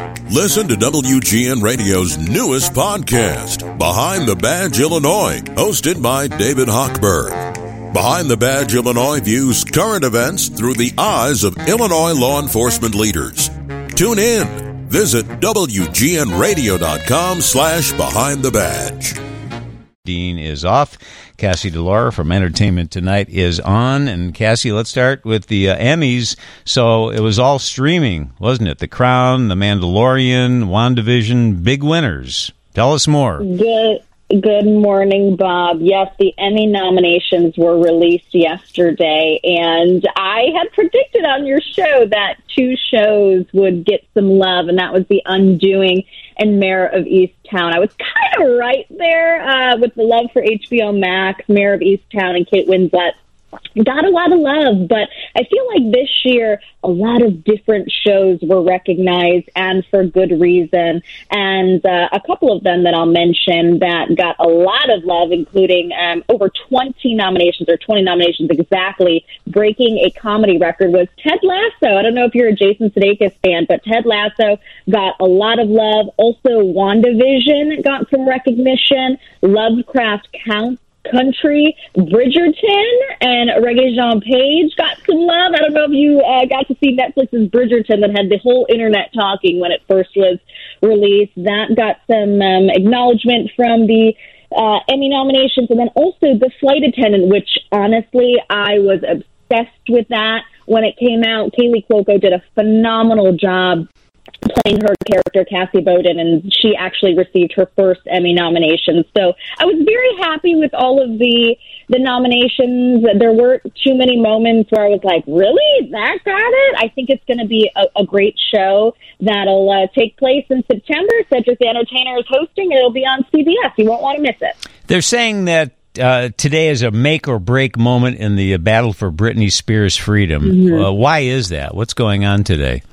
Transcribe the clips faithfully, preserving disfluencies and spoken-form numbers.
Listen to W G N Radio's newest podcast, Behind the Badge Illinois, hosted by David Hochberg. Behind the Badge Illinois views current events through the eyes of Illinois law enforcement leaders. Tune in. Visit W G N radio dot com slash behind the badge. Dean is off. Cassie DeLaura from Entertainment Tonight is on. And Cassie, let's start with the uh, Emmys. So it was all streaming, wasn't it? The Crown, The Mandalorian, WandaVision, big winners. Tell us more. Good, good morning, Bob. Yes, the Emmy nominations were released yesterday, and I had predicted on your show that two shows would get some love, and that was The Undoing and Mayor of Easttown. I was kind of right there uh, with the love for H B O Max. Mayor of Easttown and Kate Winslet got a lot of love, but I feel like this year a lot of different shows were recognized, and for good reason. And uh, a couple of them that I'll mention that got a lot of love, including um, over twenty nominations, or twenty nominations exactly, breaking a comedy record, was Ted Lasso. I don't know if you're a Jason Sudeikis fan, but Ted Lasso got a lot of love. Also, WandaVision got some recognition. Lovecraft Country, Country, Bridgerton, and Regé-Jean Page got some love. I don't know if you uh, got to see Netflix's Bridgerton that had the whole internet talking when it first was released. That got some um, acknowledgement from the uh, Emmy nominations. And then also The Flight Attendant, which honestly, I was obsessed with that when it came out. Kaylee Cuoco did a phenomenal job playing her character, Cassie Bowden, and she actually received her first Emmy nomination. So I was very happy with all of the the nominations. There weren't too many moments where I was like, really? That got it? I think it's going to be a, a great show that'll uh, take place in September. Cedric the Entertainer is hosting. It'll be on C B S. You won't want to miss it. They're saying that uh, today is a make-or-break moment in the battle for Britney Spears' freedom. Mm-hmm. Uh, why is that? What's going on today?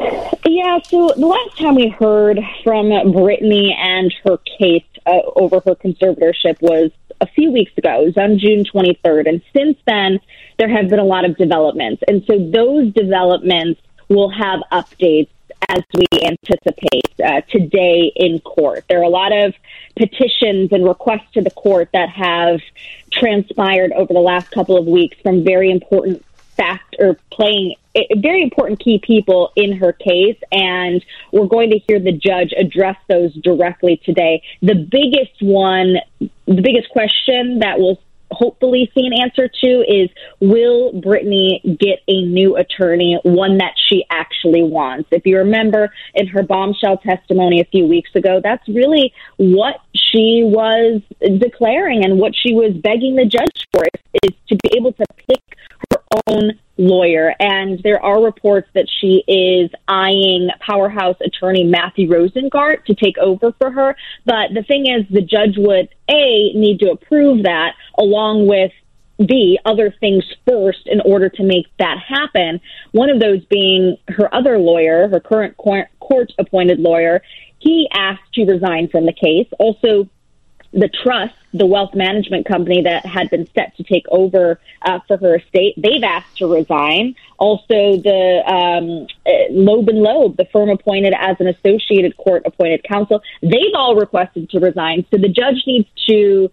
Yeah, so the last time we heard from Britney and her case uh, over her conservatorship was a few weeks ago. It was on June twenty-third. And since then, there have been a lot of developments. And so those developments will have updates as we anticipate uh, today in court. There are a lot of petitions and requests to the court that have transpired over the last couple of weeks from very important fact or playing very important key people in her case, and we're going to hear the judge address those directly today. The biggest one, the biggest question that we'll hopefully see an answer to is, will Britney get a new attorney, one that she actually wants? If you remember in her bombshell testimony a few weeks ago, that's really what she was declaring and what she was begging the judge for, is, is to be able to pick her own lawyer. And there are reports that she is eyeing powerhouse attorney Matthew Rosengart to take over for her. But the thing is, the judge would, A, need to approve that, along with B, other things first in order to make that happen. One of those being her other lawyer, her current court-appointed lawyer. He asked to resign from the case. Also, the trust, the wealth management company that had been set to take over uh, for her estate, they've asked to resign. Also, the um, uh, Loeb and Loeb, the firm appointed as an associated court-appointed counsel, they've all requested to resign. So the judge needs to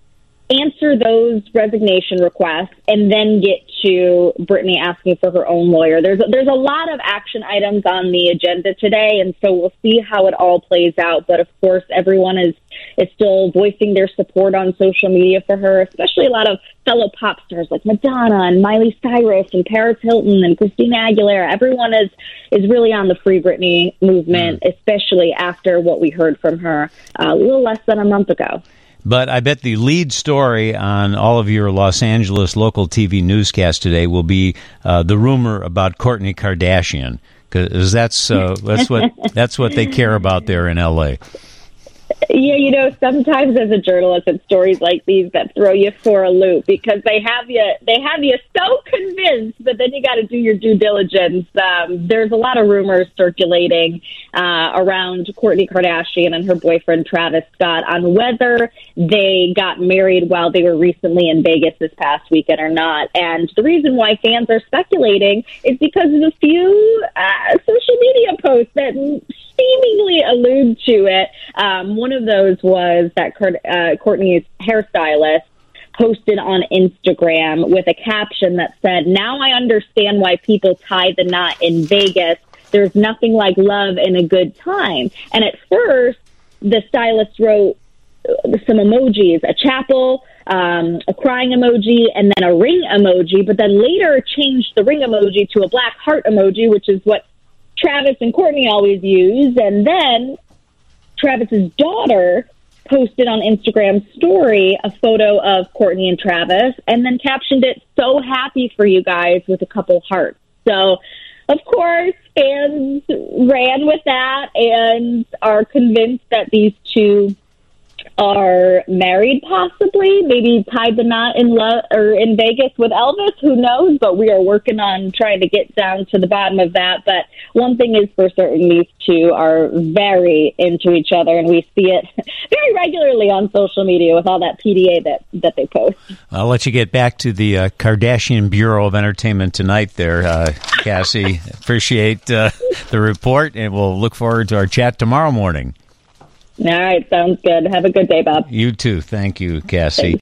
answer those resignation requests and then get to Britney asking for her own lawyer. There's a, there's a lot of action items on the agenda today, and so we'll see how it all plays out. But of course, everyone is is still voicing their support on social media for her, especially a lot of fellow pop stars like Madonna and Miley Cyrus and Paris Hilton and Christina Aguilera. Everyone is is really on the Free Britney movement, mm. especially after what we heard from her uh, a little less than a month ago. But I bet the lead story on all of your Los Angeles local T V newscasts today will be uh, the rumor about Kourtney Kardashian, because that's uh, that's what that's what they care about there in L A. Yeah, you know, sometimes as a journalist, it's stories like these that throw you for a loop, because they have you they have you so convinced, but then you got to do your due diligence. Um, there's a lot of rumors circulating uh, around Kourtney Kardashian and her boyfriend Travis Scott on whether they got married while they were recently in Vegas this past weekend or not. And the reason why fans are speculating is because of a few uh, social media posts that seemingly allude to it. Um, one of those was that Kurt, uh, Kourtney's hairstylist posted on Instagram with a caption that said, "Now I understand why people tie the knot in Vegas. There's nothing like love and a good time." And at first, the stylist wrote some emojis, a chapel, um, a crying emoji, and then a ring emoji, but then later changed the ring emoji to a black heart emoji, which is what Travis and Kourtney always use. And then Travis's daughter posted on Instagram story a photo of Kourtney and Travis and then captioned it, "So happy for you guys," with a couple hearts. So, of course, fans ran with that and are convinced that these two are married, possibly, maybe tied the knot in love or in Vegas with Elvis. Who knows? But we are working on trying to get down to the bottom of that. But one thing is for certain: these two are very into each other, and we see it very regularly on social media with all that P D A that that they post. I'll let you get back to the uh, Kardashian Bureau of Entertainment tonight, there, uh, Cassie. Appreciate uh, the report, and we'll look forward to our chat tomorrow morning. All right, sounds good. Have a good day, Bob. You too. Thank you, Cassie. Thanks.